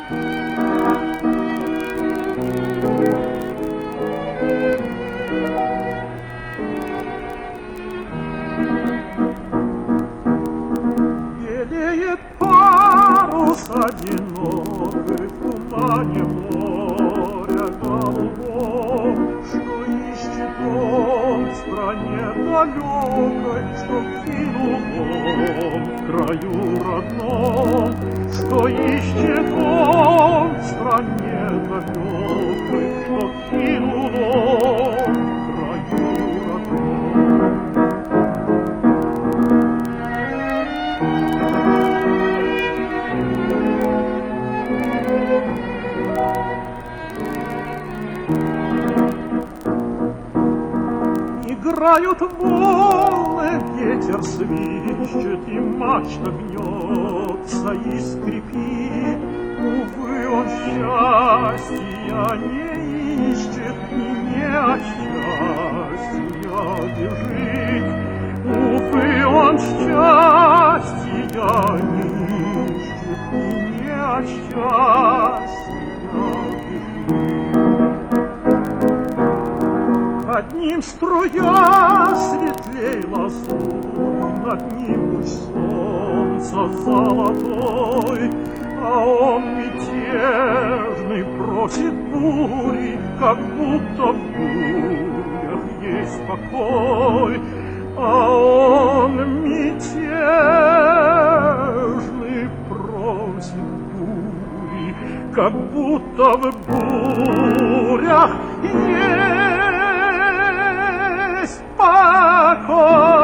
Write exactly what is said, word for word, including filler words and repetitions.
Белеет парус одинокий в тумане моря голубом, что ищет он в стране далекой, что кинул он в краю родном, что ищет он в стране далекой, что кинул он в краю родном. Играют волны, ветер свищет, и мачта гнется и скрипит. Увы, он счастья не ищет и не от счастья бежит. Увы, он счастья не ищет и не от счастья бежит. Над ним струя светлей лазурь, над ним луч солнца золотой, а он мятежный просит бури, как будто в бурях есть покой, а он мятежный просит бури, как будто в бурях есть покой.